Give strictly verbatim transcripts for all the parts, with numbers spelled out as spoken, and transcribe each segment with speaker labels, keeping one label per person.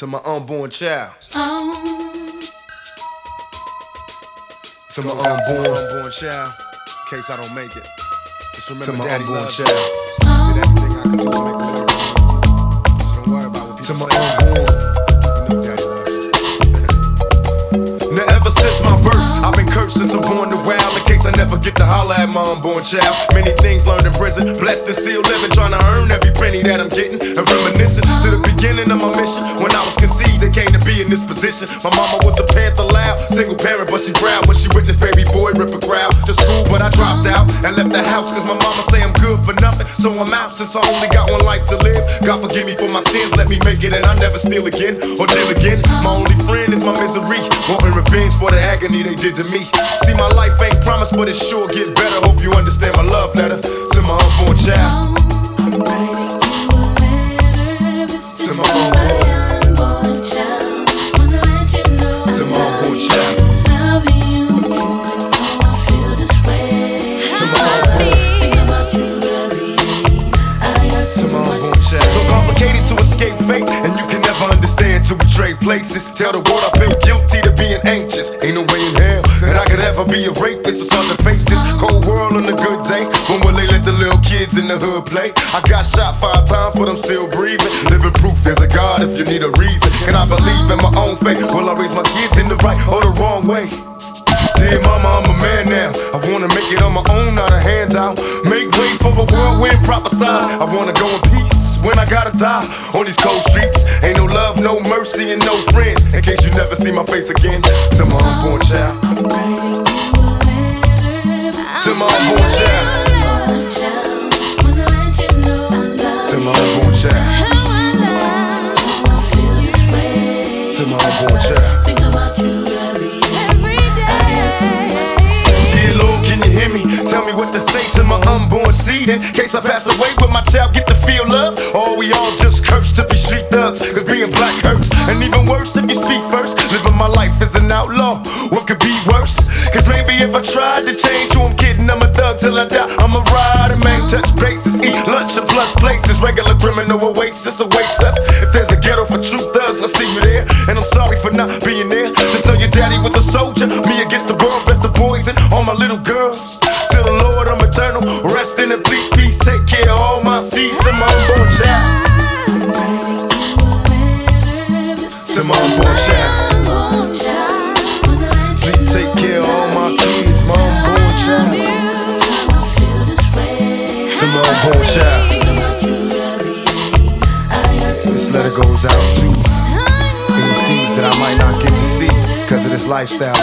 Speaker 1: To my unborn child. To my unborn, unborn child. In case I don't make it. Just remember to my Daddy unborn child. Did everything I could do to make a way for you. So don't worry about what people say. To my unborn. You know Daddy loves you. Now ever since my birth, I've been cursed since I'm born to wild. In case I never get to holler at my unborn child. Many things learned in prison, blessed and still living, trying to earn every penny that I'm getting. And reminiscing to the beginning of my mission. When I was conceived, they came to be in this position. My mama was a Panther loud, single parent, but she proud when she witnessed baby boy rip a crowd. To school, but I dropped out and left the house, cause my mama say I'm good for nothing. So I'm out since I only got one life to live. God forgive me for my sins, let me make it, and I never steal again or deal again. My only friend is my misery, wanting revenge for the agony they did to me. See, my life ain't promised, but it sure gets better. Hope you understand my love letter to my unborn child.
Speaker 2: I'm writing you a letter. This is
Speaker 1: to my unborn
Speaker 2: child. Wanna let you know
Speaker 1: to my unborn child.
Speaker 2: Love you, you know I feel this way.
Speaker 1: To my unborn,
Speaker 2: Thinking about you every day. I got so
Speaker 1: to my
Speaker 2: much
Speaker 1: unborn child. So complicated to escape fate, and you can never understand till we trade places. Tell the world I've been guilty to being anxious. Ain't no way in hell that I could ever be a rapist. It's hard to face this cold world on a good day. When will they let the little kids in the hood play? I got shot five times, but I'm still breathing. Living proof there's a God if you need a reason. Can I believe in my own faith? Will I raise my kids in the right or the wrong way? Dear mama, I'm a man now. I wanna make it on my own, not a handout. Make way for a whirlwind prophesied. I wanna go in peace when I gotta die. On these cold streets, ain't no love, no mercy, and no friends. In case you never see my face again. To my unborn child.
Speaker 2: I'm writing you a letter.
Speaker 1: To my unborn child.
Speaker 2: Wanna let you know I love
Speaker 1: To my unborn child.
Speaker 2: you. I feel this way.
Speaker 1: To my unborn child.
Speaker 2: Think about you every day. I got so much to say.
Speaker 1: Dear Lord, can you hear me? Tell me what to say to my unborn seed. In case I pass away, will my child get to feel love? Or we all just cursed to be street thugs? Cause being black hurts. And even worse if you speak first. Living my life as an outlaw, what could be worse? Cause maybe if I tried to change who I'm kidding, I'm a thug till I die. I'm a rider, man, touch bases, eat lunch in plush places. Regular criminal oasis awaits us. If there's a ghetto for true thugs, I'll see you there. And I'm sorry for not being there. Just know your daddy was a soldier. Me against the world, best of boys and all my little girls. To the Lord, I'm eternal. Rest in peace, peace. Take care of all my seeds and my unborn child.
Speaker 2: I'm writing you a letter. This
Speaker 1: To
Speaker 2: is
Speaker 1: my unborn child.
Speaker 2: unborn child. Wanna let you
Speaker 1: Please take care of all my kids, my unborn child.
Speaker 2: know I feel this way.
Speaker 1: To my unborn child.
Speaker 2: Think about you every day. I got so
Speaker 1: This letter goes out to any seeds that I might not get to see because of this lifestyle.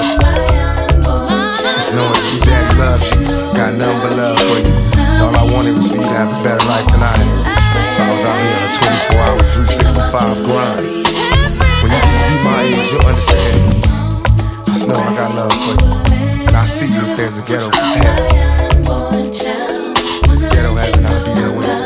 Speaker 1: Just knowing that your daddy loves you, got nothing but love for you. All I wanted was for you to have a better life than I had. So I was out here on a twenty-four hour, three sixty-five grind. When you get to be my age, you'll understand. Just know I got love for you. And I see you if there's a ghetto heaven. There's a ghetto heaven, I'll be there with you.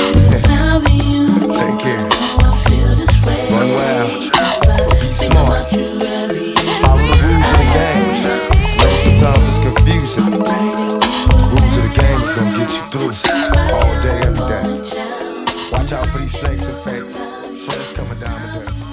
Speaker 1: Take care. Run wild. Be smart. Follow the rules of the game. I know sometimes it's confusing. The rules of the game is gonna get you through all day, every day. Watch out for these snakes and fakes. Friends coming down the dirt.